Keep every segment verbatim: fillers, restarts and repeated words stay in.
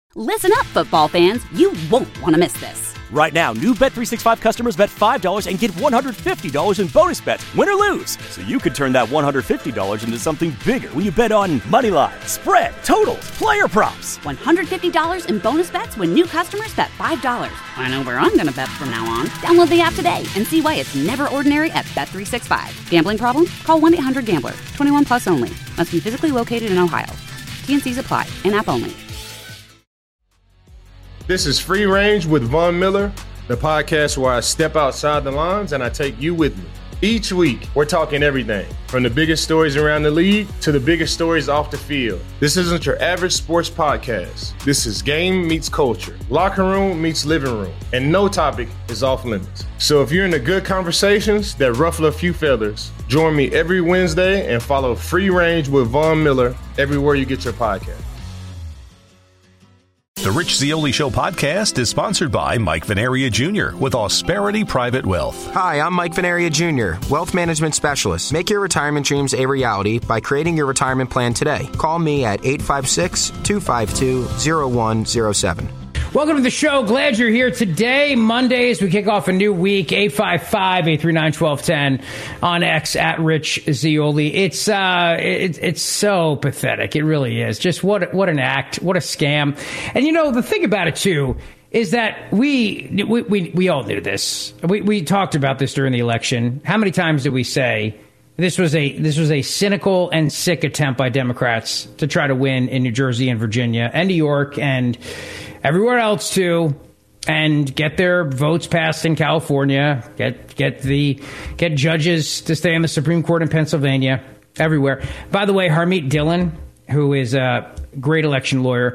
Listen up, football fans. You won't want to miss this. Right now, new Bet three sixty-five customers bet five dollars and get one hundred fifty dollars in bonus bets, win or lose. So you could turn that one hundred fifty dollars into something bigger when you bet on money line, spread, totals, player props. one hundred fifty dollars in bonus bets when new customers bet five dollars. I know where I'm going to bet from now on. Download the app today and see why it's never ordinary at Bet three sixty-five. Gambling problem? Call one eight hundred gambler. twenty-one plus only. Must be physically located in Ohio. T N Cs apply. In-app only. This is Free Range with Von Miller, the podcast where I step outside the lines and I take you with me. Each week, we're talking everything, from the biggest stories around the league to the biggest stories off the field. This isn't your average sports podcast. This is game meets culture, locker room meets living room, and no topic is off limits. So if you're into good conversations that ruffle a few feathers, join me every Wednesday and follow Free Range with Von Miller everywhere you get your podcast. The Rich Zeoli Show podcast is sponsored by Mike Venaria Junior with Ausperity Private Wealth. Hi, I'm Mike Venaria Junior, Wealth Management Specialist. Make your retirement dreams a reality by creating your retirement plan today. Call me at eight five six, two five two, zero one zero seven. Welcome to the show. Glad you're here today. Mondays, we kick off a new week. eight five five, eight three nine, one two one zero on X at Rich Zeoli. It's uh, it, it's so pathetic. It really is. Just what what an act. What a scam. And you know, the thing about it, too, is that we we we, we all knew this. We we talked about this during the election. How many times did we say this was a this was a cynical and sick attempt by Democrats to try to win in New Jersey and Virginia and New York and everywhere else too, and get their votes passed in California, get get the get judges to stay on the Supreme Court in Pennsylvania, everywhere. By the way, Harmeet Dillon, who is a great election lawyer,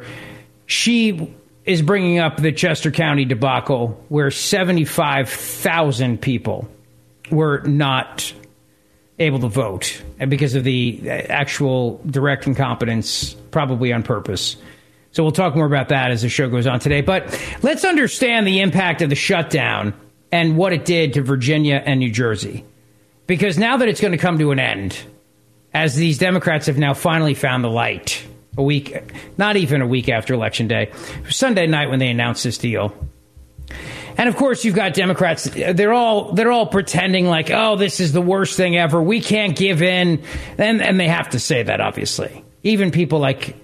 she is bringing up the Chester County debacle where seventy-five thousand people were not able to vote because of the actual direct incompetence, probably on purpose. So we'll talk more about that as the show goes on today. But let's understand the impact of the shutdown and what it did to Virginia and New Jersey. Because now that it's going to come to an end, as these Democrats have now finally found the light, a week, not even a week after Election Day, Sunday night when they announced this deal. And of course, you've got Democrats. They're all they're all pretending like, oh, this is the worst thing ever. We can't give in. And, and they have to say that, obviously. Even people like,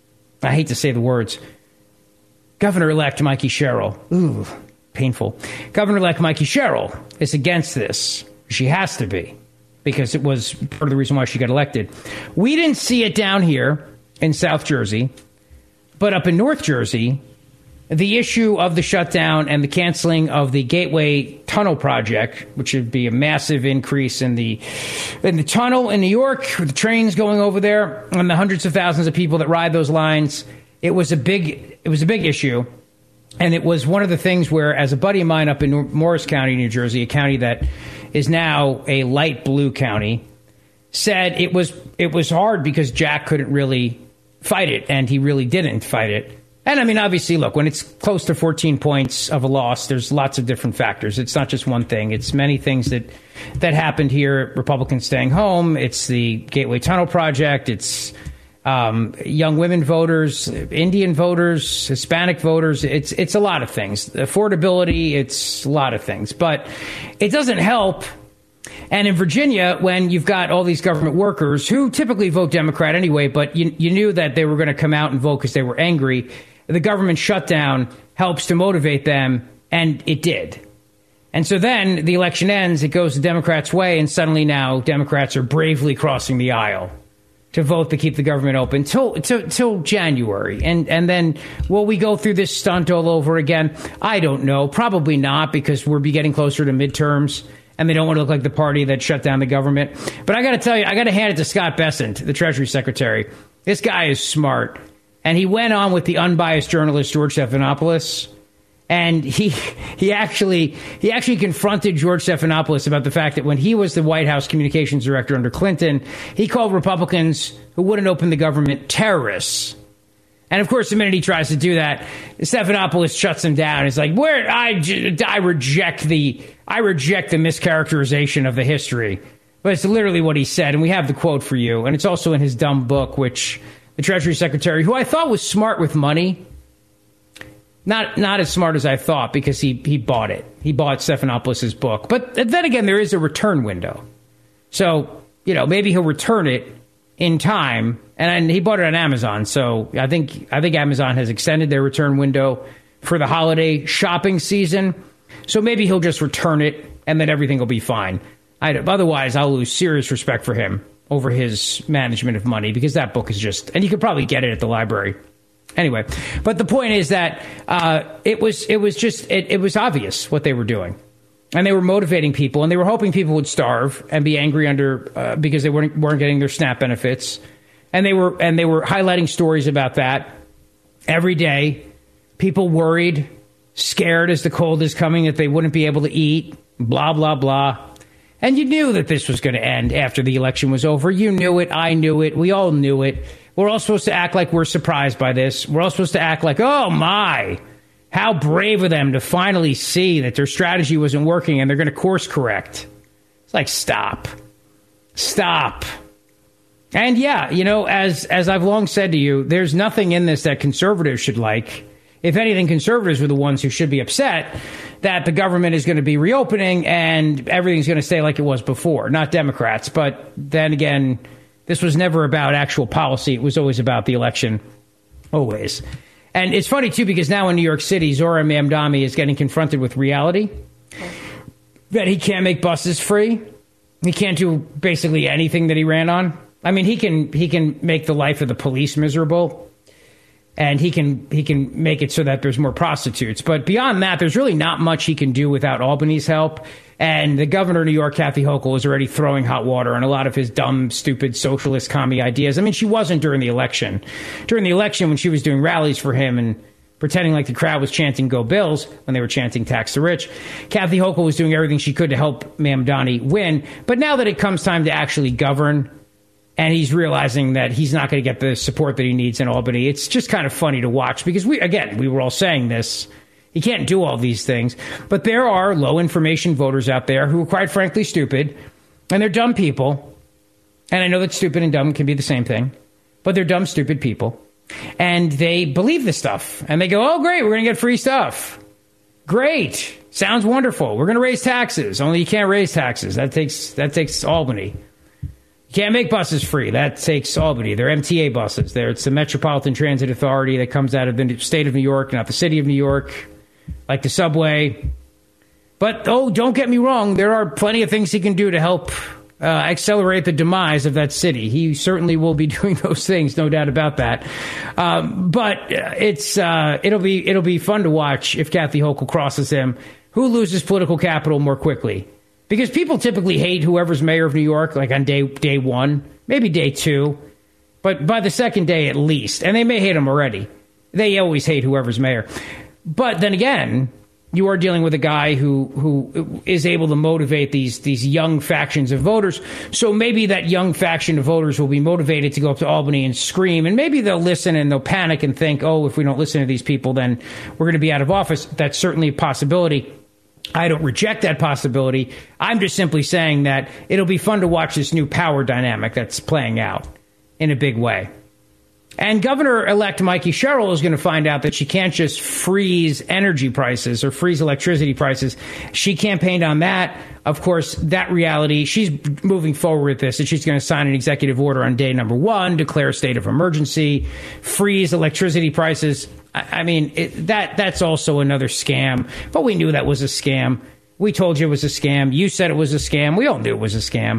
I hate to say the words, Governor-elect Mikey Sherrill. Ooh, painful. Governor-elect Mikey Sherrill is against this. She has to be, because it was part of the reason why she got elected. We didn't see it down here in South Jersey, but up in North Jersey, the issue of the shutdown and the canceling of the Gateway Tunnel project, which would be a massive increase in the in the tunnel in New York, with the trains going over there and the hundreds of thousands of people that ride those lines. It was a big it was a big issue. And it was one of the things where, as a buddy of mine up in Morris County, New Jersey, a county that is now a light blue county, said it was it was hard because Jack couldn't really fight it, and he really didn't fight it. And I mean, obviously, look, when it's close to fourteen points of a loss, there's lots of different factors. It's not just one thing. It's many things that that happened here. Republicans staying home. It's the Gateway Tunnel project. It's um, young women voters, Indian voters, Hispanic voters. It's it's a lot of things. Affordability. It's a lot of things. But it doesn't help. And in Virginia, when you've got all these government workers who typically vote Democrat anyway, but you, you knew that they were going to come out and vote because they were angry, the government shutdown helps to motivate them, and it did. And so then the election ends, it goes the Democrats' way, and suddenly now Democrats are bravely crossing the aisle to vote to keep the government open till till, till January. And and then will we go through this stunt all over again? I don't know. Probably not, because we'll be getting closer to midterms, and they don't want to look like the party that shut down the government. But I got to tell you, I got to hand it to Scott Bessent, the Treasury Secretary. This guy is smart. And he went on with the unbiased journalist George Stephanopoulos, and he he actually he actually confronted George Stephanopoulos about the fact that when he was the White House communications director under Clinton, he called Republicans who wouldn't open the government terrorists. And of course, the minute he tries to do that, Stephanopoulos shuts him down. He's like, "Where I I reject the I reject the mischaracterization of the history." But it's literally what he said, and we have the quote for you, and it's also in his dumb book, which the Treasury Secretary, who I thought was smart with money, Not not as smart as I thought, because he, he bought it. He bought Stephanopoulos' book. But then again, there is a return window. So, you know, maybe he'll return it in time. And, and he bought it on Amazon. So I think I think Amazon has extended their return window for the holiday shopping season. So maybe he'll just return it and then everything will be fine. I'd, otherwise, I'll lose serious respect for him over his management of money, because that book is just... And you could probably get it at the library. Anyway, but the point is that uh, it was it was just it, it was obvious what they were doing, and they were motivating people, and they were hoping people would starve and be angry under uh, because they weren't weren't getting their SNAP benefits, and they were and they were highlighting stories about that every day. People worried, scared as the cold is coming that they wouldn't be able to eat. Blah blah blah. And you knew that this was going to end after the election was over. You knew it. I knew it. We all knew it. We're all supposed to act like we're surprised by this. We're all supposed to act like, oh, my, how brave of them to finally see that their strategy wasn't working and they're going to course correct. It's like, stop. Stop. And, yeah, you know, as as I've long said to you, there's nothing in this that conservatives should like. If anything, conservatives were the ones who should be upset that the government is going to be reopening and everything's going to stay like it was before, not Democrats. But then again, this was never about actual policy. It was always about the election. Always. And it's funny, too, because now in New York City, Zohran Mamdani is getting confronted with reality. That he can't make buses free. He can't do basically anything that he ran on. I mean, he can he can make the life of the police miserable. And he can he can make it so that there's more prostitutes. But beyond that, there's really not much he can do without Albany's help. And the governor of New York, Kathy Hochul, is already throwing hot water on a lot of his dumb, stupid socialist commie ideas. I mean, she wasn't during the election. During the election, when she was doing rallies for him and pretending like the crowd was chanting Go Bills when they were chanting Tax the Rich, Kathy Hochul was doing everything she could to help Mamdani win. But now that it comes time to actually govern, and he's realizing that he's not going to get the support that he needs in Albany, it's just kind of funny to watch, because we, again, we were all saying this. He can't do all these things. But there are low information voters out there who are quite frankly stupid, and they're dumb people. And I know that stupid and dumb can be the same thing, but they're dumb, stupid people. And they believe this stuff. And they go, oh, great, we're going to get free stuff. Great. Sounds wonderful. We're going to raise taxes. Only you can't raise taxes. That takes that takes Albany. You can't make buses free. That takes Albany. They're M T A buses. They're, it's the Metropolitan Transit Authority that comes out of the state of New York, not the city of New York, like the subway. But, oh, don't get me wrong. There are plenty of things he can do to help uh, accelerate the demise of that city. He certainly will be doing those things, no doubt about that. Um, but it's uh, it'll be it'll be fun to watch if Kathy Hochul crosses him. Who loses political capital more quickly? Because people typically hate whoever's mayor of New York, like on day day one, maybe day two, but by the second day at least. And they may hate him already. They always hate whoever's mayor. But then again, you are dealing with a guy who who is able to motivate these these young factions of voters. So maybe that young faction of voters will be motivated to go up to Albany and scream. And maybe they'll listen and they'll panic and think, oh, if we don't listen to these people, then we're going to be out of office. That's certainly a possibility. I don't reject that possibility. I'm just simply saying that it'll be fun to watch this new power dynamic that's playing out in a big way. And Governor-elect Mikey Sherrill is going to find out that she can't just freeze energy prices or freeze electricity prices. She campaigned on that. Of course, that reality, she's moving forward with this, and she's going to sign an executive order on day number one, declare a state of emergency, freeze electricity prices. I, I mean, it, that that's also another scam. But we knew that was a scam. We told you it was a scam. You said it was a scam. We all knew it was a scam.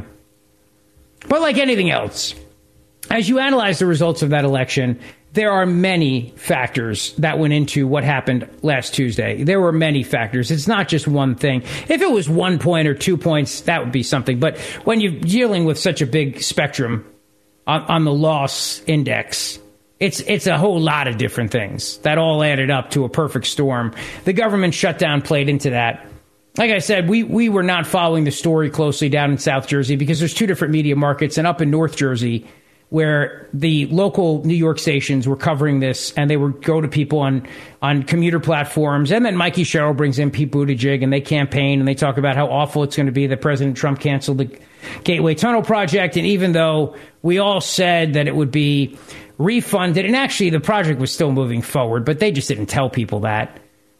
But like anything else, as you analyze the results of that election, there are many factors that went into what happened last Tuesday. There were many factors. It's not just one thing. If it was one point or two points, that would be something. But when you're dealing with such a big spectrum on, on the loss index, it's it's a whole lot of different things that all added up to a perfect storm. The government shutdown played into that. Like I said, we, we were not following the story closely down in South Jersey because there's two different media markets, and up in North Jersey, where the local New York stations were covering this, and they would go to people on, on commuter platforms. And then Mikey Sherrill brings in Pete Buttigieg, and they campaign, and they talk about how awful it's going to be that President Trump canceled the Gateway Tunnel project. And even though we all said that it would be refunded, and actually the project was still moving forward, but they just didn't tell people that.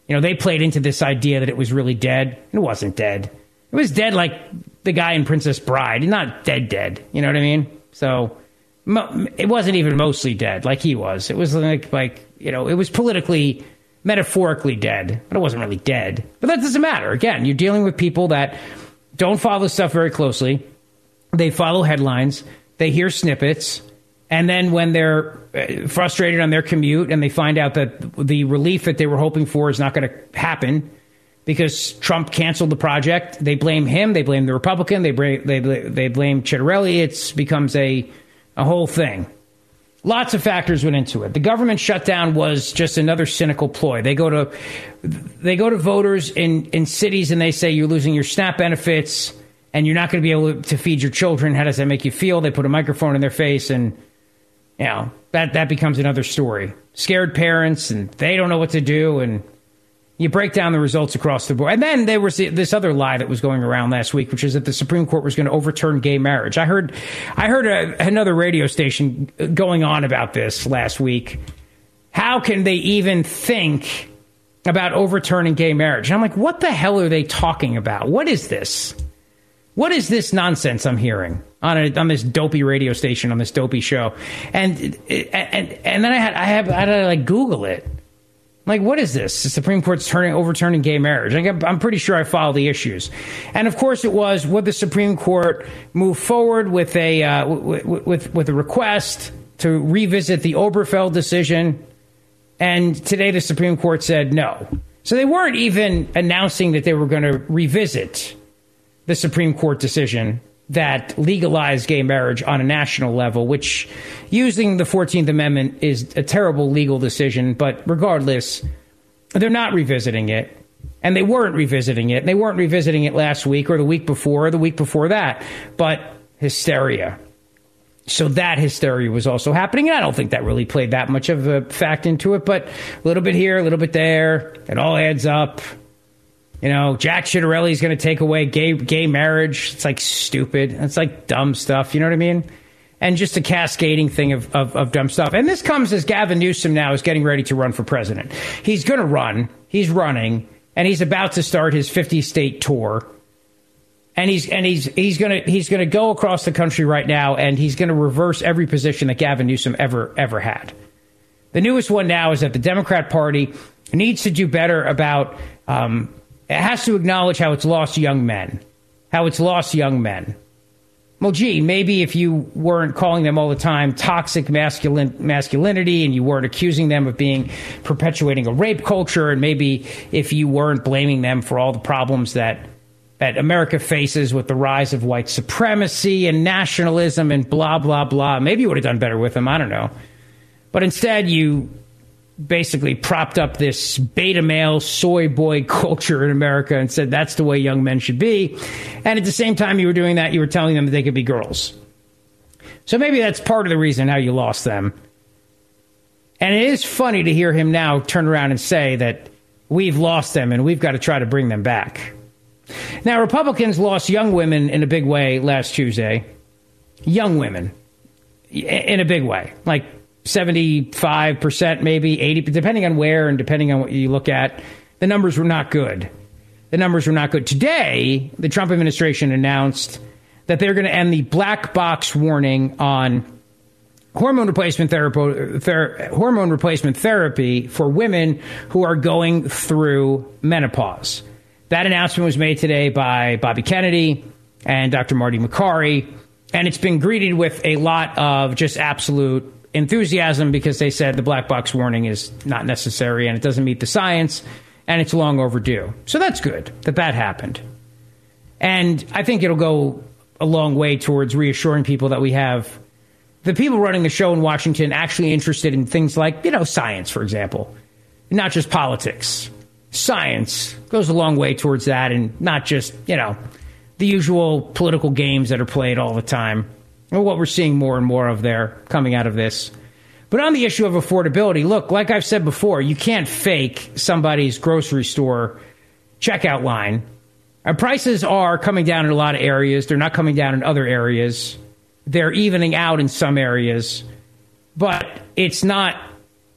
You know, they played into this idea that it was really dead. It wasn't dead. It was dead like the guy in Princess Bride. Not dead dead. You know what I mean? So mo- it wasn't even mostly dead like he was. It was like, like you know, it was politically, metaphorically dead. But it wasn't really dead. But that doesn't matter. Again, you're dealing with people that don't follow stuff very closely. They follow headlines. They hear snippets. And then when they're frustrated on their commute and they find out that the relief that they were hoping for is not going to happen because Trump canceled the project, they blame him. They blame the Republican. They blame, they, they blame Chitterelli. It becomes a, a whole thing. Lots of factors went into it. The government shutdown was just another cynical ploy. They go to they go to voters in, in cities and they say you're losing your SNAP benefits and you're not going to be able to feed your children. How does that make you feel? They put a microphone in their face and, you know, that, that becomes another story. Scared parents and they don't know what to do. And you break down the results across the board. And then there was this other lie that was going around last week, which is that the Supreme Court was going to overturn gay marriage. I heard I heard a, another radio station going on about this last week. How can they even think about overturning gay marriage? And I'm like, what the hell are they talking about? What is this? What is this nonsense I'm hearing on a, on this dopey radio station, on this dopey show? And and and then I had I have I had to like Google it. Like, what is this? The Supreme Court's turning, overturning gay marriage. Like, I'm pretty sure I follow the issues. And, of course, it was, would the Supreme Court move forward with a uh, w- with with a request to revisit the Obergefell decision? And today the Supreme Court said no. So they weren't even announcing that they were going to revisit the Supreme Court decision that legalized gay marriage on a national level, which using the fourteenth Amendment is a terrible legal decision. But regardless, they're not revisiting it. And they weren't revisiting it. They weren't revisiting it last week or the week before or the week before that. But hysteria. So that hysteria was also happening. And I don't think that really played that much of a fact into it. But a little bit here, a little bit there. It all adds up. You know, Jack Chitterelli is going to take away gay gay marriage. It's like stupid. It's like dumb stuff. You know what I mean? And just a cascading thing of, of, of dumb stuff. And this comes as Gavin Newsom now is getting ready to run for president. He's going to run. He's running. And he's about to start his fifty state tour. And he's and he's he's going to he's going to go across the country right now. And he's going to reverse every position that Gavin Newsom ever, ever had. The newest one now is that the Democrat Party needs to do better about um, it has to acknowledge how it's lost young men, how it's lost young men. Well, gee, maybe if you weren't calling them all the time toxic masculine masculinity and you weren't accusing them of being perpetuating a rape culture, and maybe if you weren't blaming them for all the problems that that America faces with the rise of white supremacy and nationalism and blah, blah, blah, maybe you would have done better with them. I don't know. But instead, you basically propped up this beta male soy boy culture in America and said that's the way young men should be. And at the same time you were doing that, you were telling them that they could be girls. So maybe that's part of the reason how you lost them. And it is funny to hear him now turn around and say that we've lost them and we've got to try to bring them back. Now, Republicans lost young women in a big way last Tuesday. Young women in a big way, like seventy-five percent, maybe eighty, depending on where and depending on what you look at. The numbers were not good. The numbers were not good. Today, the Trump administration announced that they're going to end the black box warning on hormone replacement therapy, ther- hormone replacement therapy for women who are going through menopause. That announcement was made today by Bobby Kennedy and Doctor Marty Makary, and it's been greeted with a lot of just absolute enthusiasm because they said the black box warning is not necessary and it doesn't meet the science and it's long overdue. So that's good that that happened. And I think it'll go a long way towards reassuring people that we have the people running the show in Washington actually interested in things like, you know, science, for example, not just politics. Science goes a long way towards that, and not just, you know, the usual political games that are played all the time. And what we're seeing more and more of there coming out of this. But on the issue of affordability, look, like I've said before, you can't fake somebody's grocery store checkout line. Our prices are coming down in a lot of areas. They're not coming down in other areas. They're evening out in some areas. But it's not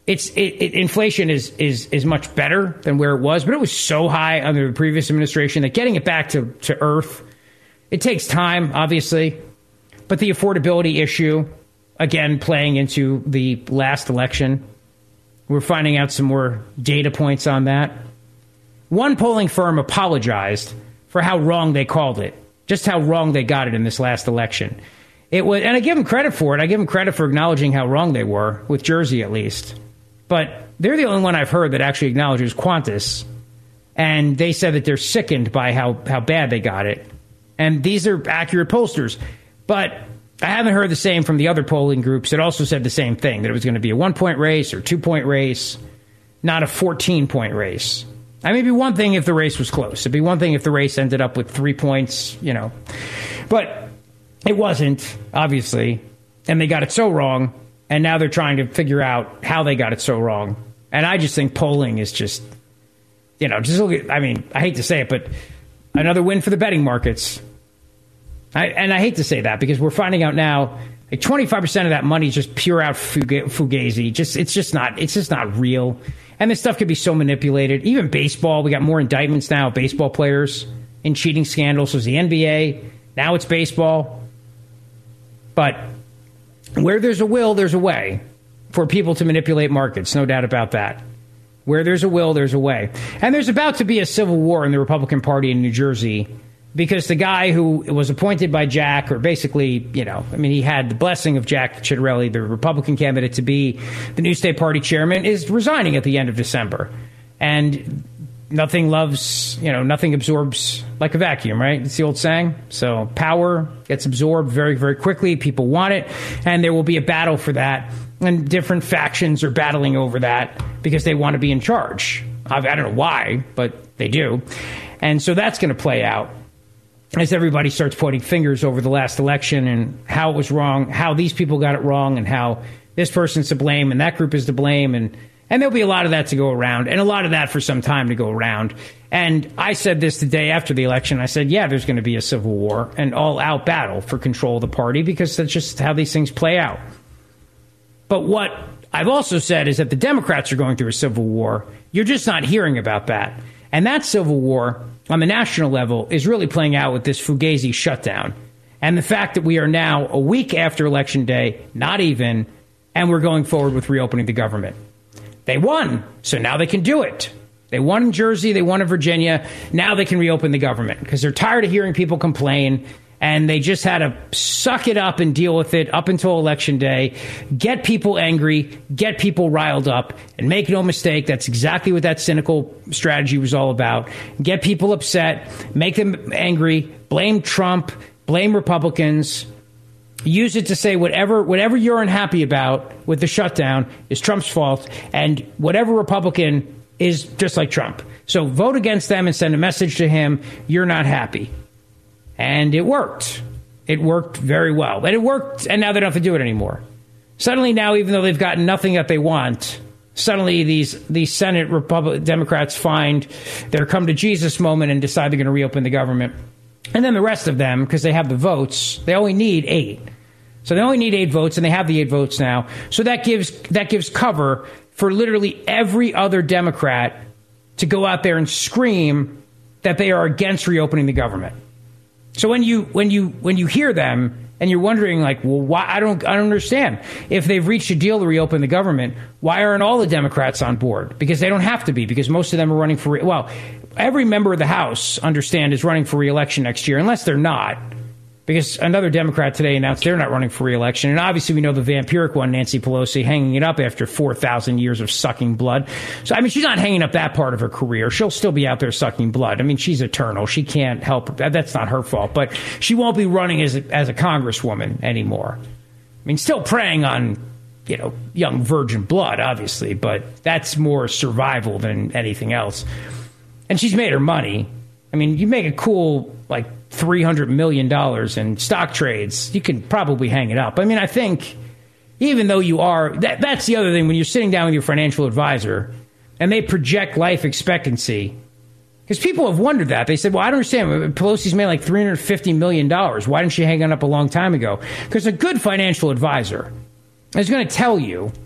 it's it, it, inflation is is is much better than where it was, but it was so high under the previous administration that getting it back to, to earth, it takes time, obviously. But the affordability issue, again, playing into the last election, we're finding out some more data points on that. One polling firm apologized for how wrong they called it, just how wrong they got it in this last election. It was, and I give them credit for it. I give them credit for acknowledging how wrong they were, with Jersey at least. But they're the only one I've heard that actually acknowledges Qantas. And they said that they're sickened by how, how bad they got it. And these are accurate pollsters. But I haven't heard the same from the other polling groups that also said the same thing, that it was going to be a one-point race or two-point race, not a fourteen-point race. I mean, it'd be one thing if the race was close. It'd be one thing if the race ended up with three points, you know. But it wasn't, obviously. And they got it so wrong. And now they're trying to figure out how they got it so wrong. And I just think polling is just, you know, just look at, I mean, I hate to say it, but another win for the betting markets. I, and I hate to say that because we're finding out now like twenty-five percent of that money is just pure out fugazi. Just it's just not it's just not real. And this stuff could be so manipulated. Even baseball, we got more indictments now of baseball players in cheating scandals. So it's the N B A. Now it's baseball. But where there's a will, there's a way for people to manipulate markets. No doubt about that. Where there's a will, there's a way. And there's about to be a civil war in the Republican Party in New Jersey because the guy who was appointed by Jack, or basically, you know, I mean, he had the blessing of Jack Ciattarelli, the Republican candidate to be the new state party chairman, is resigning at the end of December. And nothing loves, you know, nothing absorbs like a vacuum, right? It's the old saying. So power gets absorbed very, very quickly. People want it. And there will be a battle for that. And different factions are battling over that because they want to be in charge. I don't know why, but they do. And so that's going to play out as everybody starts pointing fingers over the last election and how it was wrong, how these people got it wrong, and how this person's to blame and that group is to blame. And, and there'll be a lot of that to go around, and a lot of that for some time to go around. And I said this the day after the election. I said, yeah, there's going to be a civil war, an all-out battle for control of the party, because that's just how these things play out. But what I've also said is that the Democrats are going through a civil war. You're just not hearing about that. And that civil war on the national level is really playing out with this Fugazi shutdown. And the fact that we are now a week after Election Day, not even, and we're going forward with reopening the government. They won, so now they can do it. They won in Jersey, they won in Virginia. Now they can reopen the government because they're tired of hearing people complain. And they just had to suck it up and deal with it up until Election Day, get people angry, get people riled up, and make no mistake, that's exactly what that cynical strategy was all about. Get people upset, make them angry, blame Trump, blame Republicans, use it to say whatever whatever you're unhappy about with the shutdown is Trump's fault, and whatever Republican is just like Trump. So vote against them and send a message to him, you're not happy. And it worked. It worked very well. And it worked, and now they don't have to do it anymore. Suddenly now, even though they've gotten nothing that they want, suddenly these these Senate Republican Democrats find their come-to-Jesus moment and decide they're going to reopen the government. And then the rest of them, because they have the votes, they only need eight. So they only need eight votes, and they have the eight votes now. So that gives that gives cover for literally every other Democrat to go out there and scream that they are against reopening the government. So when you when you when you hear them and you're wondering, like, well, why I don't I don't understand if they've reached a deal to reopen the government, why aren't all the Democrats on board? Because they don't have to be, because most of them are running for re- well, every member of the House, understand, is running for re-election next year, unless they're not. Because another Democrat today announced they're not running for re-election. And obviously we know the vampiric one, Nancy Pelosi, hanging it up after four thousand years of sucking blood. So, I mean, she's not hanging up that part of her career. She'll still be out there sucking blood. I mean, she's eternal. She can't help. That's not her fault. But she won't be running as a, as a congresswoman anymore. I mean, still preying on, you know, young virgin blood, obviously. But that's more survival than anything else. And she's made her money. I mean, you make a cool, like, three hundred million dollars in stock trades, you can probably hang it up. I mean, I think even though you are, that, that's the other thing, when you're sitting down with your financial advisor and they project life expectancy, because people have wondered that. They said, well, I don't understand. Pelosi's made like three hundred fifty million dollars. Why didn't she hang it up a long time ago? Because a good financial advisor is going to tell you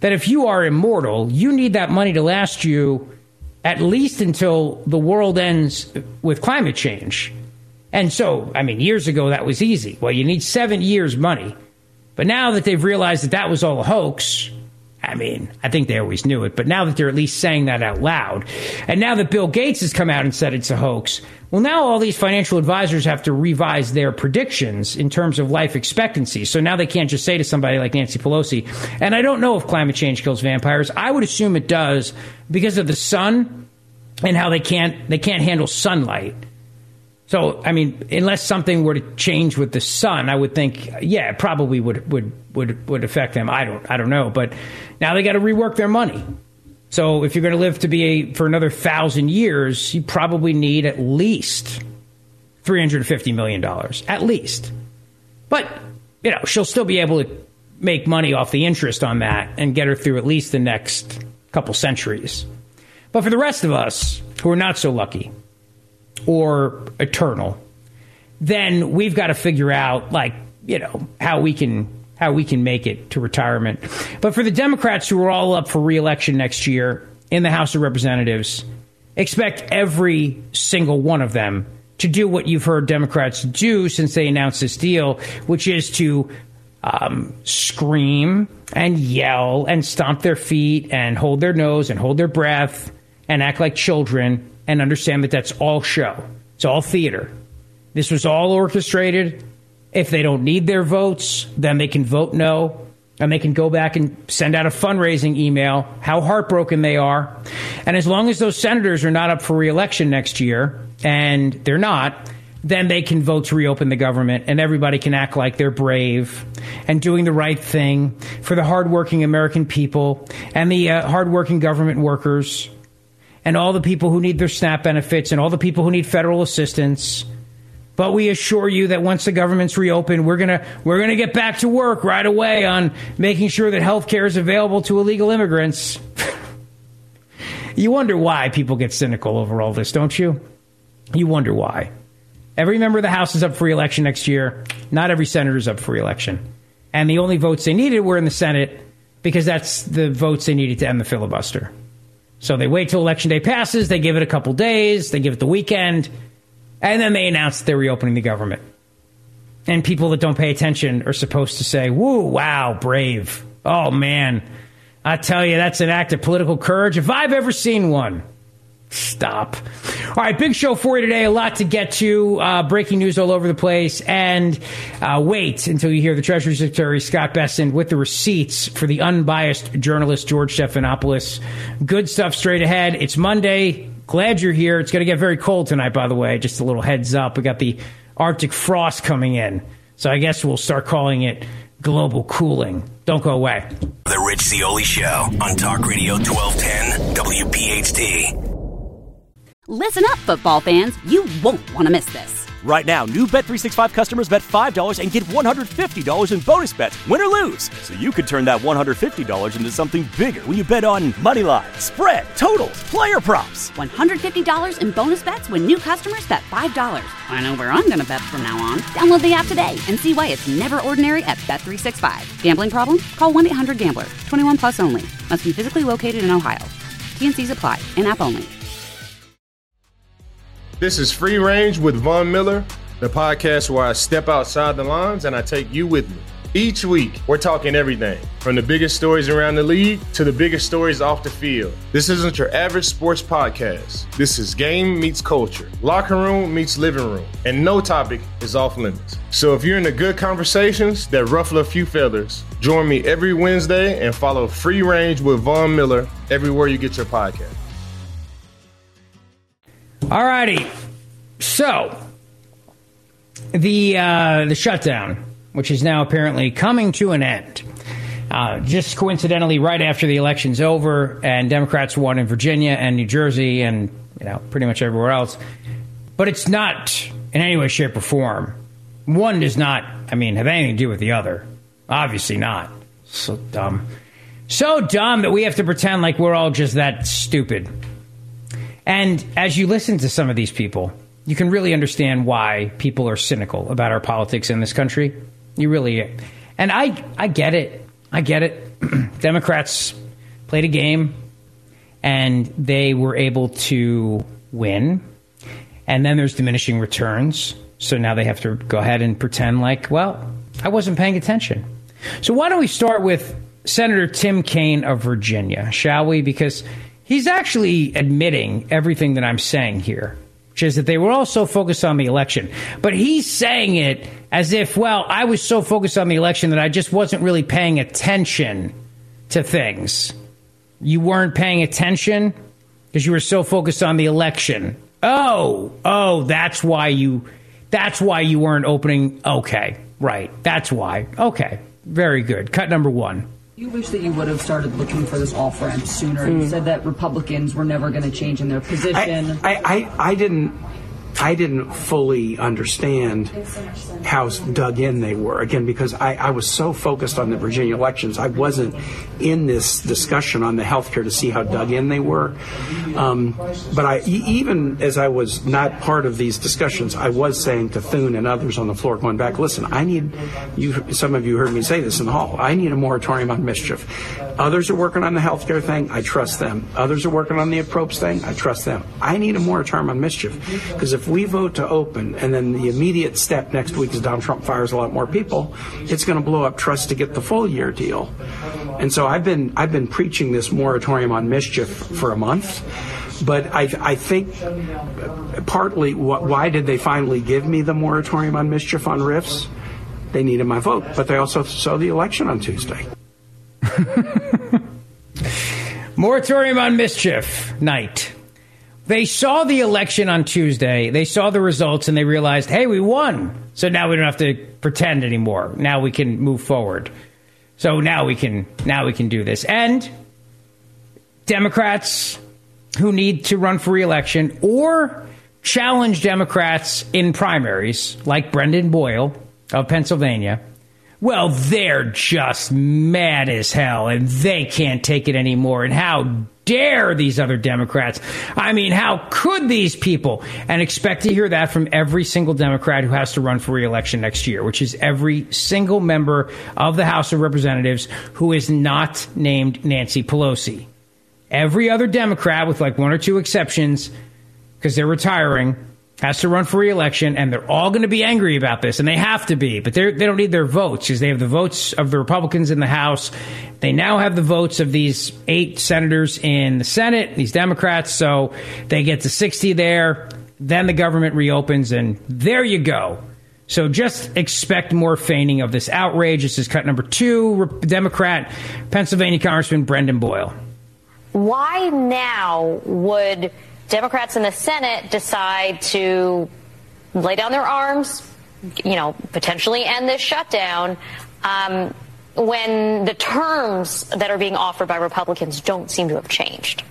that if you are immortal, you need that money to last you at least until the world ends with climate change. And so, I mean, years ago, that was easy. Well, you need seven years' money. But now that they've realized that that was all a hoax, I mean, I think they always knew it, but now that they're at least saying that out loud, and now that Bill Gates has come out and said it's a hoax, well, now all these financial advisors have to revise their predictions in terms of life expectancy. So now they can't just say to somebody like Nancy Pelosi, and I don't know if climate change kills vampires. I would assume it does because of the sun and how they can't they can't handle sunlight. So, I mean, unless something were to change with the sun, I would think, yeah, it probably would would would would affect them. I don't I don't know, but now they got to rework their money. So, if you're going to live to be a, for another thousand years, you probably need at least three hundred fifty million dollars, at least. But you know, she'll still be able to make money off the interest on that and get her through at least the next couple centuries. But for the rest of us who are not so lucky or eternal, then we've got to figure out, like, you know, how we can how we can make it to retirement. But for the Democrats who are all up for re-election next year in the House of Representatives, expect every single one of them to do what you've heard Democrats do since they announced this deal, which is to um, scream and yell and stomp their feet and hold their nose and hold their breath and act like children and understand that that's all show. It's all theater. This was all orchestrated. If they don't need their votes, then they can vote no, and they can go back and send out a fundraising email, how heartbroken they are. And as long as those senators are not up for re-election next year, and they're not, then they can vote to reopen the government, and everybody can act like they're brave and doing the right thing for the hardworking American people and the uh, hardworking government workers and all the people who need their SNAP benefits and all the people who need federal assistance. But we assure you that once the government's reopened, we're gonna we're gonna get back to work right away on making sure that health care is available to illegal immigrants. You wonder why people get cynical over all this, don't you? You wonder why. Every member of the House is up for re-election next year. Not every senator is up for re-election. And the only votes they needed were in the Senate because that's the votes they needed to end the filibuster. So they wait till Election Day passes, they give it a couple days, they give it the weekend, and then they announce that they're reopening the government. And people that don't pay attention are supposed to say, woo, wow, brave. Oh, man, I tell you, that's an act of political courage if I've ever seen one. Stop. All right, big show for you today. A lot to get to. Uh, breaking news all over the place. And uh, wait until you hear the Treasury Secretary, Scott Bessent, with the receipts for the unbiased journalist, George Stephanopoulos. Good stuff straight ahead. It's Monday. Glad you're here. It's going to get very cold tonight, by the way. Just a little heads up. We got the Arctic frost coming in. So I guess we'll start calling it global cooling. Don't go away. The Rich Zeoli Show on Talk Radio twelve ten W P H T. Listen up, football fans. You won't want to miss this. Right now, new Bet three sixty-five customers bet five dollars and get one hundred fifty dollars in bonus bets, win or lose. So you could turn that one hundred fifty dollars into something bigger when you bet on money line, spread, totals, player props. one hundred fifty dollars in bonus bets when new customers bet five dollars. I know where I'm going to bet from now on. Download the app today and see why it's never ordinary at Bet three sixty-five. Gambling problem? Call one eight hundred gambler. twenty-one plus only. Must be physically located in Ohio. T and C's apply. In-app only. This is Free Range with Von Miller, the podcast where I step outside the lines and I take you with me. Each week, we're talking everything from the biggest stories around the league to the biggest stories off the field. This isn't your average sports podcast. This is game meets culture, locker room meets living room, and no topic is off limits. So if you're into good conversations that ruffle a few feathers, join me every Wednesday and follow Free Range with Von Miller everywhere you get your podcast. All righty. So, the uh, the shutdown, which is now apparently coming to an end, uh, just coincidentally right after the election's over and Democrats won in Virginia and New Jersey and, you know, pretty much everywhere else. But it's not in any way, shape, or form. One does not, I mean, have anything to do with the other. Obviously not. So dumb. So dumb that we have to pretend like we're all just that stupid. And as you listen to some of these people, you can really understand why people are cynical about our politics in this country. You really, and I, I get it. I get it. Democrats played a game, and they were able to win. And then there's diminishing returns. So now they have to go ahead and pretend like, well, I wasn't paying attention. So why don't we start with Senator Tim Kaine of Virginia, shall we? Because he's actually admitting everything that I'm saying here, which is that they were all so focused on the election. But he's saying it as if, well, I was so focused on the election that I just wasn't really paying attention to things. You weren't paying attention because you were so focused on the election. Oh, oh, that's why you, that's why you weren't opening. Okay, right. That's why. Okay, very good. Cut number one. You wish that you would have started looking for this off-ramp sooner. Mm. You said that Republicans were never going to change in their position. I, I, I, I didn't. I didn't fully understand how dug in they were, again, because I, I was so focused on the Virginia elections. I wasn't in this discussion on the health care to see how dug in they were. Um, but I, even as I was not part of these discussions, I was saying to Thune and others on the floor going back, listen, I need, you. Some of you heard me say this in the hall, I need a moratorium on mischief. Others are working on the health care thing. I trust them. Others are working on the approach thing. I trust them. I need a moratorium on mischief, because if we vote to open and then the immediate step next week is Donald Trump fires a lot more people, it's going to blow up trust to get the full year deal. And so I've been I've been preaching this moratorium on mischief for a month. But I, I think partly wh- why did they finally give me the moratorium on mischief on R I Fs? They needed my vote, but they also saw the election on Tuesday. Moratorium on mischief night. They saw the election on Tuesday. They saw the results and they realized, hey, we won. So now we don't have to pretend anymore. Now we can move forward. So now we can now we can do this. And Democrats who need to run for re-election or challenge Democrats in primaries, like Brendan Boyle of Pennsylvania, well, they're just mad as hell and they can't take it anymore. And how dare these other Democrats? I mean, how could these people? And expect to hear that from every single Democrat who has to run for re-election next year, which is every single member of the House of Representatives who is not named Nancy Pelosi. Every other Democrat, with like one or two exceptions, because they're retiring, has to run for re-election, and they're all going to be angry about this, and they have to be, but they they don't need their votes, because they have the votes of the Republicans in the House. They now have the votes of these eight senators in the Senate, these Democrats, so they get to sixty there, then the government reopens, and there you go. So just expect more feigning of this outrage. This is cut number two, Democrat, Pennsylvania Congressman Brendan Boyle. Why now would Democrats in the Senate decide to lay down their arms, you know, potentially end this shutdown, um, when the terms that are being offered by Republicans don't seem to have changed?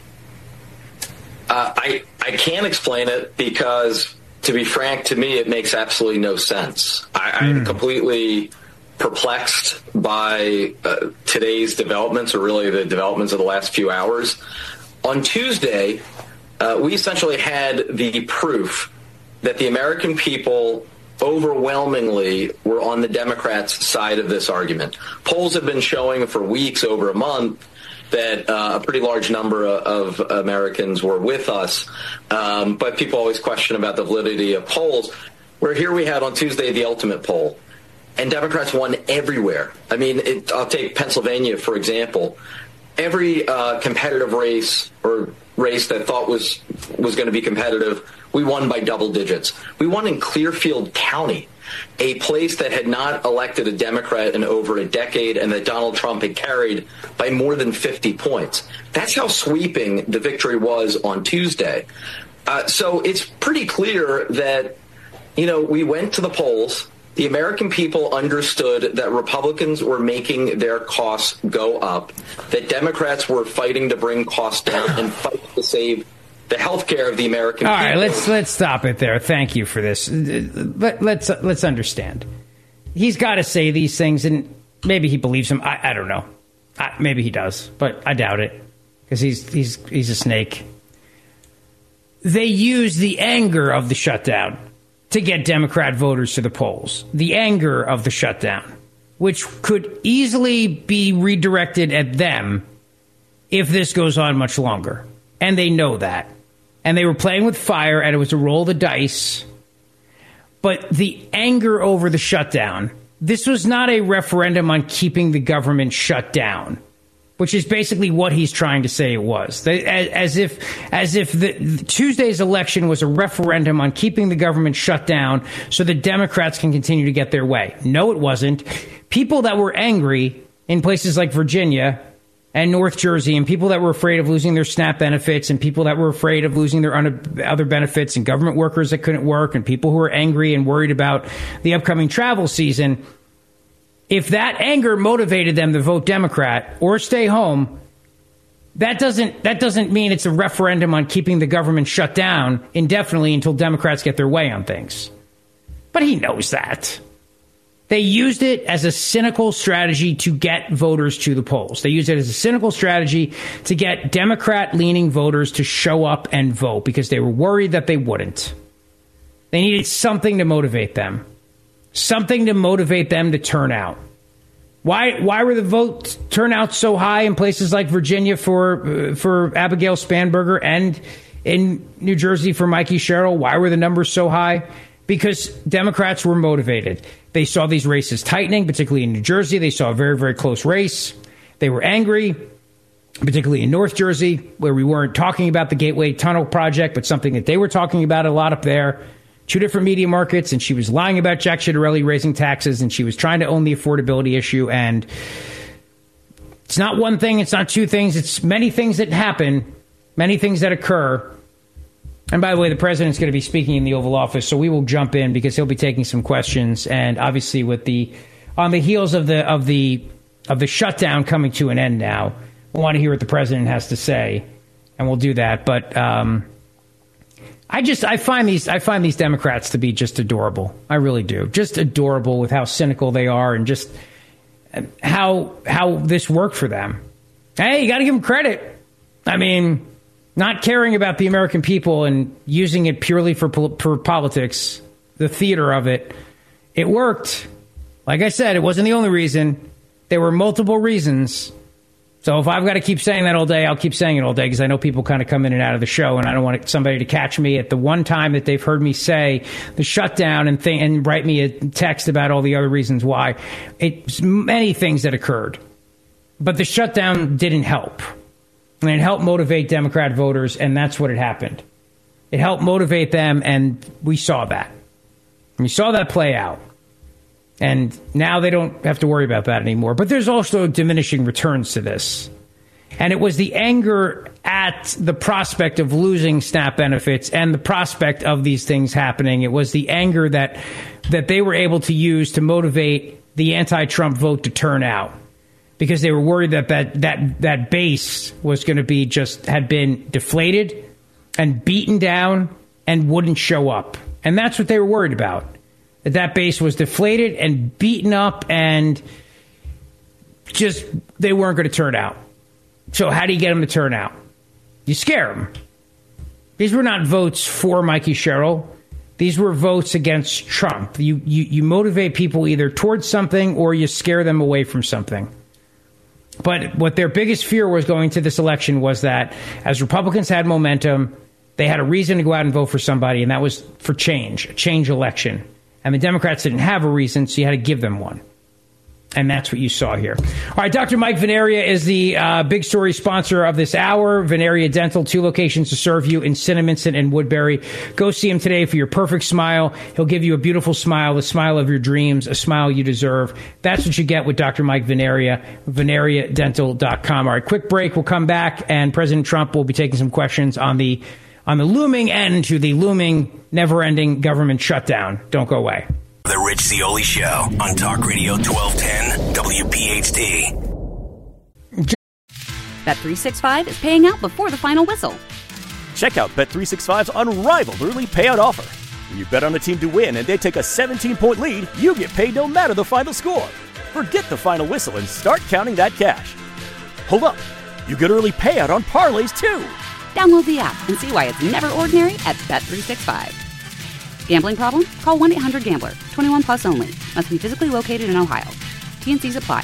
Uh, I, I can't explain it because, to be frank, to me, it makes absolutely no sense. I, mm. I'm completely perplexed by uh, today's developments, or really the developments of the last few hours. On Tuesday, Uh, we essentially had the proof that the American people overwhelmingly were on the Democrats' side of this argument. Polls have been showing for weeks, over a month, that uh, a pretty large number of Americans were with us. Um, but people always question about the validity of polls. Where here we had on Tuesday the ultimate poll, and Democrats won everywhere. I mean, it, I'll take Pennsylvania, for example. Every uh, competitive race or race that thought was was going to be competitive, we won by double digits. We won in Clearfield County, a place that had not elected a Democrat in over a decade and that Donald Trump had carried by more than fifty points. That's how sweeping the victory was on Tuesday. Uh, so it's pretty clear that, you know, we went to the polls. The American people understood that Republicans were making their costs go up, that Democrats were fighting to bring costs down and fight to save the health care of the American All people. All right, let's let's stop it there. Thank you for this. Let, let's let's understand. He's got to say these things, and maybe he believes them. I, I don't know. I, maybe he does, but I doubt it, because he's he's he's a snake. They use the anger of the shutdown to get Democrat voters to the polls. The anger of the shutdown. which could easily be redirected at them if this goes on much longer. And they know that. And they were playing with fire, and it was a roll of the dice. But the anger over the shutdown, this was not a referendum on keeping the government shut down, which is basically what he's trying to say it was. As if, as if the, the Tuesday's election was a referendum on keeping the government shut down so the Democrats can continue to get their way. No, it wasn't. People that were angry in places like Virginia and North Jersey, and people that were afraid of losing their SNAP benefits, and people that were afraid of losing their other benefits, and government workers that couldn't work, and people who were angry and worried about the upcoming travel season, if that anger motivated them to vote Democrat or stay home, that doesn't that doesn't mean it's a referendum on keeping the government shut down indefinitely until Democrats get their way on things. But he knows that. They used it as a cynical strategy to get voters to the polls. They used it as a cynical strategy to get Democrat-leaning voters to show up and vote because they were worried that they wouldn't. They needed something to motivate them. Something to motivate them to turn out. Why why were the vote turnouts so high in places like Virginia for uh, for Abigail Spanberger and in New Jersey for Mikey Sherrill? Why were the numbers so high? Because Democrats were motivated. They saw these races tightening, particularly in New Jersey. They saw a very, very close race. They were angry, particularly in North Jersey, where we weren't talking about the Gateway Tunnel project, but something that they were talking about a lot up there. Two different media markets, and she was lying about Jack Ciattarelli raising taxes, and she was trying to own the affordability issue. And it's not one thing, it's not two things, it's many things that happen, many things that occur. And by the way, the president's going to be speaking in the Oval Office, so we will jump in because he'll be taking some questions. And obviously, with the on the heels of the of the of the shutdown coming to an end now, we want to hear what the president has to say, and we'll do that. But um, I just I find these I find these Democrats to be just adorable. I really do, just adorable with how cynical they are and just how how this worked for them. Hey, you got to give them credit. I mean, not caring about the American people and using it purely for for politics, the theater of it, it worked. Like I said, it wasn't the only reason. There were multiple reasons. So if I've got to keep saying that all day, I'll keep saying it all day because I know people kind of come in and out of the show, and I don't want somebody to catch me at the one time that they've heard me say the shutdown and th- and write me a text about all the other reasons why. It's many things that occurred. But the shutdown didn't help. And it helped motivate Democrat voters, and that's what had happened. It helped motivate them, and we saw that. And we saw that play out. And now they don't have to worry about that anymore. But there's also diminishing returns to this. And it was the anger at the prospect of losing SNAP benefits and the prospect of these things happening. It was the anger that that they were able to use to motivate the anti-Trump vote to turn out. Because they were worried that that, that, that base was going to be just had been deflated and beaten down and wouldn't show up. And that's what they were worried about. That that base was deflated and beaten up and just they weren't going to turn out. So how do you get them to turn out? You scare them. These were not votes for Mikey Sherrill. These were votes against Trump. You, you, you motivate people either towards something or you scare them away from something. But what their biggest fear was going to this election was that as Republicans had momentum, they had a reason to go out and vote for somebody, and that was for change, a change election. And the Democrats didn't have a reason, so you had to give them one. And that's what you saw here. All right, Doctor Mike Veneria is the uh, big story sponsor of this hour. Veneria Dental, two locations to serve you in Cinnaminson and Woodbury. Go see him today for your perfect smile. He'll give you a beautiful smile, the smile of your dreams, a smile you deserve. That's what you get with Doctor Mike Veneria, veneria dental dot com. All right, quick break. We'll come back, and President Trump will be taking some questions on the on the looming end to the looming, never-ending government shutdown. Don't go away. The Rich Zeoli Show on Talk Radio twelve ten W P H T. Bet three sixty-five is paying out before the final whistle. Check out Bet three sixty-five's unrivaled early payout offer. When you bet on a team to win and they take a seventeen-point lead, you get paid no matter the final score. Forget the final whistle and start counting that cash. Hold up. You get early payout on parlays, too. Download the app and see why it's never ordinary at Bet three sixty-five. Gambling problem? Call one eight hundred gambler. twenty-one plus only. Must be physically located in Ohio. T N Cs apply.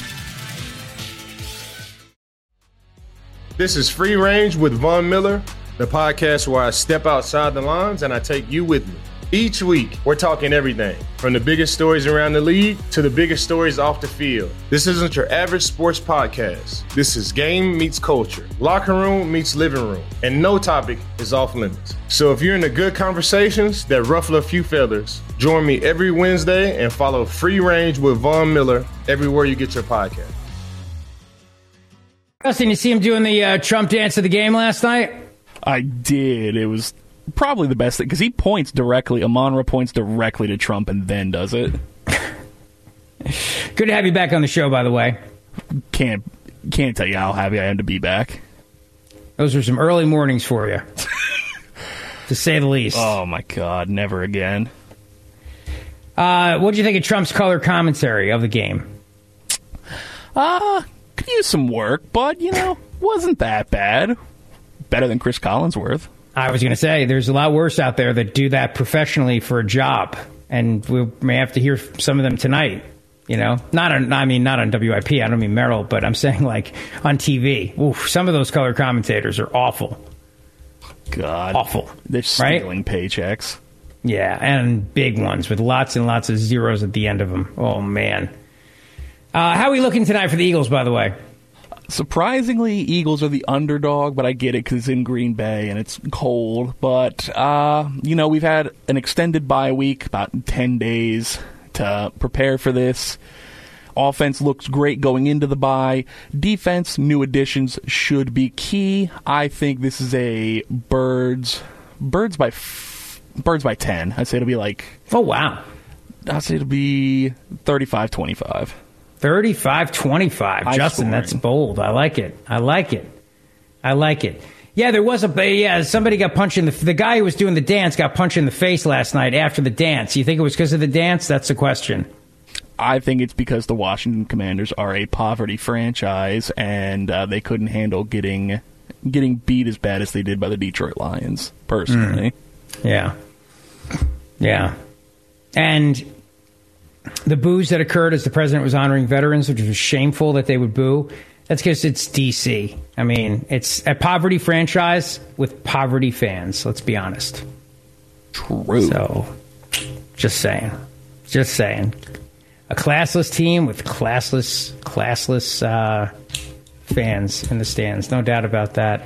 This is Free Range with Von Miller, the podcast where I step outside the lines and I take you with me. Each week, we're talking everything from the biggest stories around the league to the biggest stories off the field. This isn't your average sports podcast. This is game meets culture, locker room meets living room, and no topic is off limits. So if you're into good conversations that ruffle a few feathers, join me every Wednesday and follow Free Range with Von Miller everywhere you get your podcast. Justin, you see him doing the uh, Trump dance of the game last night? I did. It was probably the best thing because he points directly. Amon-Ra points directly to Trump and then does it. Good to have you back on the show, by the way. Can't can't tell you how happy I am to be back. Those were some early mornings for you, to say the least. Oh my God, never again. Uh, what do you think of Trump's color commentary of the game? Uh, could use some work, but you know, wasn't that bad. Better than Chris Collinsworth. I was going to say, there's a lot worse out there that do that professionally for a job, and we may have to hear some of them tonight. You know, not on, I mean, not on W I P. I don't mean Merrill, but I'm saying like on T V. Oof, some of those color commentators are awful. God, awful. They're stealing right? paychecks. Yeah, and big ones with lots and lots of zeros at the end of them. Oh man, uh, how are we looking tonight for the Eagles? By the way. Surprisingly, Eagles are the underdog, but I get it because it's in Green Bay and it's cold. But, uh, you know, we've had an extended bye week, about ten days to prepare for this. Offense looks great going into the bye. Defense, new additions should be key. I think this is a birds, birds by, f- birds by ten. I'd say it'll be like... Oh, wow. I'd say it'll be thirty-five twenty-five. thirty-five twenty-five. Justin, that's bold. I like it. I like it. I like it. Yeah, there was a... Yeah, somebody got punched in the... The guy who was doing the dance got punched in the face last night after the dance. You think it was because of the dance? That's the question. I think it's because the Washington Commanders are a poverty franchise, and uh, they couldn't handle getting getting beat as bad as they did by the Detroit Lions, personally. Mm. Yeah. Yeah. And... the boos that occurred as the president was honoring veterans, which was shameful that they would boo, that's because it's D C. I mean, it's a poverty franchise with poverty fans, let's be honest. True. So, just saying. Just saying. A classless team with classless, classless uh, fans in the stands. No doubt about that.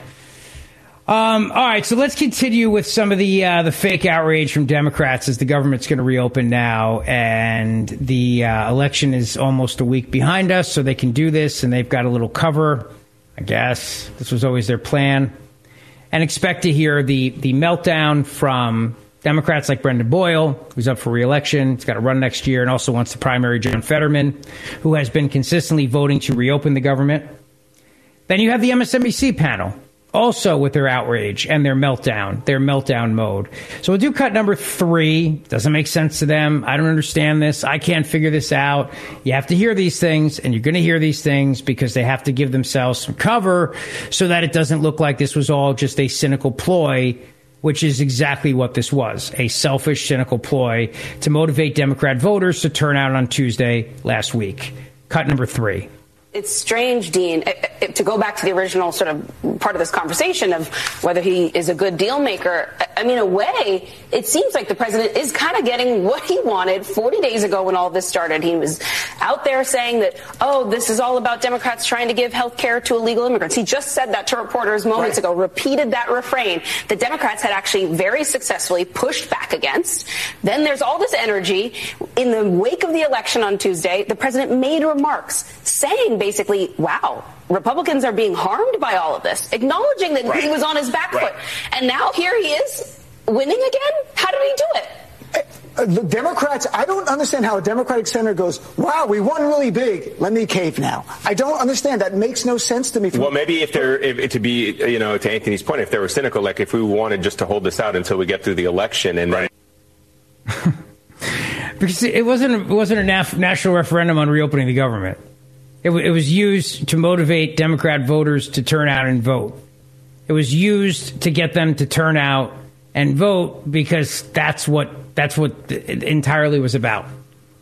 Um, all right, so let's continue with some of the uh, the fake outrage from Democrats as the government's going to reopen now, and the uh, election is almost a week behind us, so they can do this, and they've got a little cover, I guess. This was always their plan. And expect to hear the, the meltdown from Democrats like Brendan Boyle, who's up for re-election. He's got to run next year, and also wants to primary John Fetterman, who has been consistently voting to reopen the government. Then you have the M S N B C panel, also with their outrage and their meltdown, their meltdown mode. So we'll do cut number three. Doesn't make sense to them. I don't understand this. I can't figure this out. You have to hear these things, and you're going to hear these things because they have to give themselves some cover so that it doesn't look like this was all just a cynical ploy, which is exactly what this was, a selfish, cynical ploy to motivate Democrat voters to turn out on Tuesday last week. Cut number three. It's strange, Dean, to go back to the original sort of part of this conversation of whether he is a good deal maker. I mean, in a way, it seems like the president is kind of getting what he wanted forty days ago when all this started. He was out there saying that, oh, this is all about Democrats trying to give health care to illegal immigrants. He just said that to reporters moments right. ago, repeated that refrain that Democrats had actually very successfully pushed back against. Then there's all this energy. In the wake of the election on Tuesday, the president made remarks saying basically, wow, Republicans are being harmed by all of this, acknowledging that right. he was on his back right. foot. And now here he is winning again? How did he do it? Uh, the Democrats, I don't understand how a Democratic senator goes, wow, we won really big. Let me cave now. I don't understand. That makes no sense to me. Well, maybe if they're, if, to be, you know, to Anthony's point, if they were cynical, like if we wanted just to hold this out until we get through the election and right. then. Because it wasn't, it wasn't a naf- national referendum on reopening the government. It, w- it was used to motivate Democrat voters to turn out and vote. It was used to get them to turn out and vote because that's what that's what it entirely was about.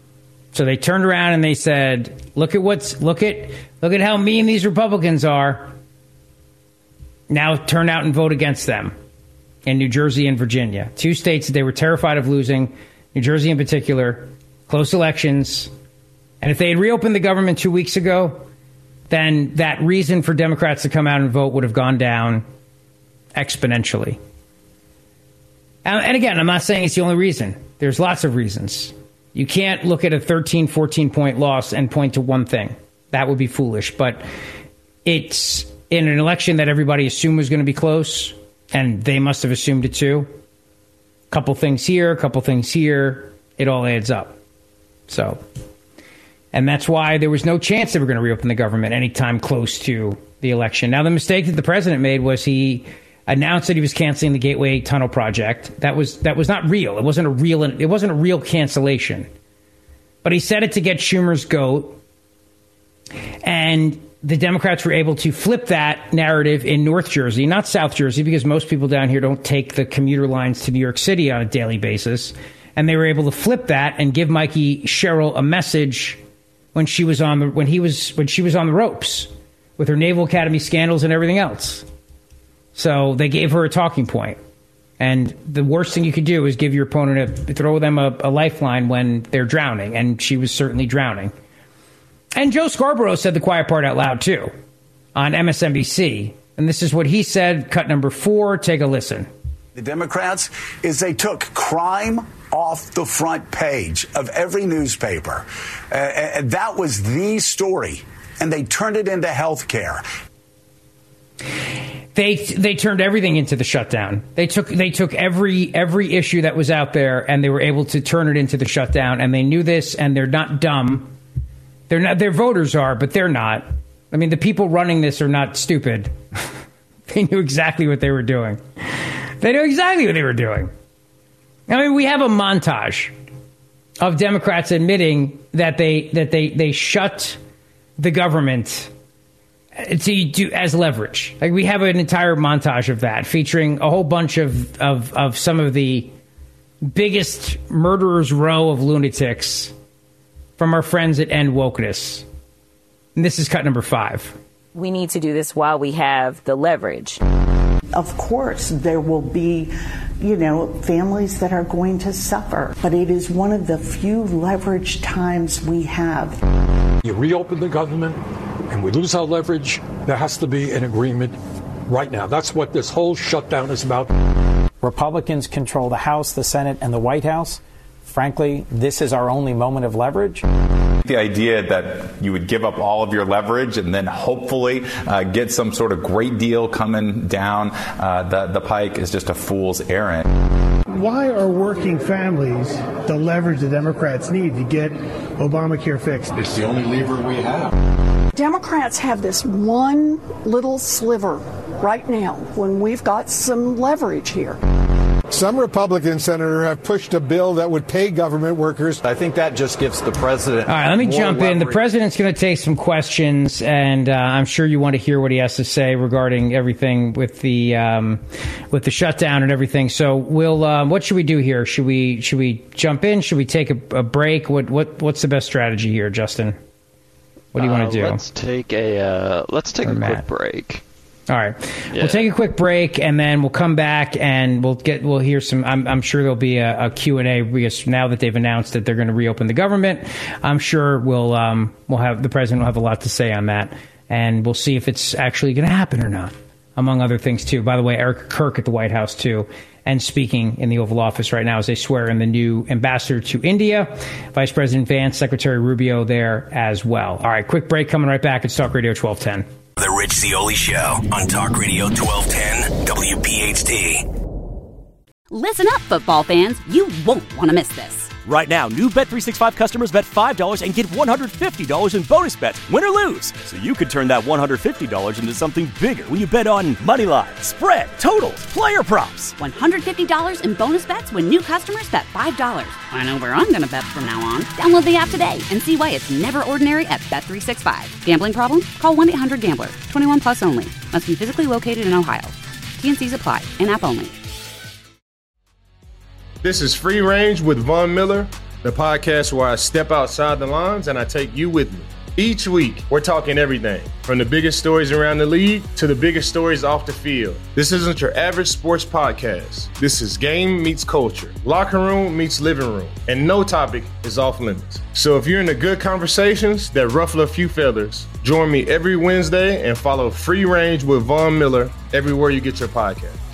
So they turned around and they said, look at what's look at look at how mean these Republicans are. Now turn out and vote against them in New Jersey and Virginia. Two states that they were terrified of losing, New Jersey in particular, close elections. And if they had reopened the government two weeks ago, then that reason for Democrats to come out and vote would have gone down exponentially. And again, I'm not saying it's the only reason. There's lots of reasons. You can't look at a thirteen, fourteen point loss and point to one thing. That would be foolish. But it's in an election that everybody assumed was going to be close, and they must have assumed it too. A couple things here, a couple things here. It all adds up. So, and that's why there was no chance they were going to reopen the government anytime close to the election. Now, the mistake that the president made was he announced that he was canceling the Gateway Tunnel project. That was that was not real. It wasn't a real it wasn't a real cancellation. But he said it to get Schumer's goat. And the Democrats were able to flip that narrative in North Jersey, not South Jersey, because most people down here don't take the commuter lines to New York City on a daily basis. And they were able to flip that and give Mikey Sherrill a message when she was on the when he was when she was on the ropes with her Naval Academy scandals and everything else. So they gave her a talking point. And the worst thing you could do is give your opponent a throw them a, a lifeline when they're drowning. And she was certainly drowning. And Joe Scarborough said the quiet part out loud, too, on M S N B C. And this is what he said. Cut number four. Take a listen. The Democrats is they took crime off the front page of every newspaper. Uh, and that was the story. And they turned it into health care. They they turned everything into the shutdown. They took they took every every issue that was out there and they were able to turn it into the shutdown. And they knew this, and they're not dumb. They're not. Their voters are, but they're not. I mean, the people running this are not stupid. They knew exactly what they were doing. They knew exactly what they were doing. I mean, we have a montage of Democrats admitting that they that they they shut the government to do as leverage. Like, we have an entire montage of that featuring a whole bunch of, of, of some of the biggest murderers row of lunatics from our friends at End Wokeness. And this is cut number five. We need to do this while we have the leverage. Of course, there will be, you know, families that are going to suffer, but it is one of the few leverage times we have. You reopen the government and we lose our leverage, there has to be an agreement right now. That's what this whole shutdown is about. Republicans control the House, the Senate, and the White House. Frankly, this is our only moment of leverage. The idea that you would give up all of your leverage and then hopefully uh, get some sort of great deal coming down uh, the, the pike is just a fool's errand. Why are working families the leverage the Democrats need to get Obamacare fixed? It's the only lever we have. Democrats have this one little sliver right now when we've got some leverage here. Some Republican senators have pushed a bill that would pay government workers. I think that just gives the president. All right, let me jump leverage. in. The president's going to take some questions, and uh, I'm sure you want to hear what he has to say regarding everything with the um, with the shutdown and everything. So, we'll. Uh, what should we do here? Should we should we jump in? Should we take a, a break? What what what's the best strategy here, Justin? What do you uh, want to do? Let's take a uh, let's take or a Matt. quick break. All right, yeah. We'll take a quick break and then we'll come back and we'll get we'll hear some. I'm, I'm sure there'll be a, a Q and A because now that they've announced that they're going to reopen the government, I'm sure we'll um, we'll have the president will have a lot to say on that, and we'll see if it's actually going to happen or not, among other things too. By the way, Eric Kirk at the White House too, and speaking in the Oval Office right now as they swear in the new ambassador to India, Vice President Vance, Secretary Rubio there as well. All right, quick break. Coming right back. It's Talk Radio twelve ten. The Rich Zeoli Show on Talk Radio twelve ten W P H T. Listen up, football fans. You won't want to miss this. Right now, new Bet three sixty-five customers bet five dollars and get one hundred fifty dollars in bonus bets, win or lose. So you could turn that one hundred fifty dollars into something bigger when you bet on money line, spread, totals, player props. one hundred fifty dollars in bonus bets when new customers bet five dollars. I know where I'm going to bet from now on. Download the app today and see why it's never ordinary at Bet three sixty-five. Gambling problem? Call one eight hundred gambler. twenty-one plus only. Must be physically located in Ohio. T and C's apply. In-app only. This is Free Range with Von Miller, the podcast where I step outside the lines and I take you with me. Each week, we're talking everything from the biggest stories around the league to the biggest stories off the field. This isn't your average sports podcast. This is game meets culture, locker room meets living room, and no topic is off limits. So if you're into good conversations that ruffle a few feathers, join me every Wednesday and follow Free Range with Von Miller everywhere you get your podcast.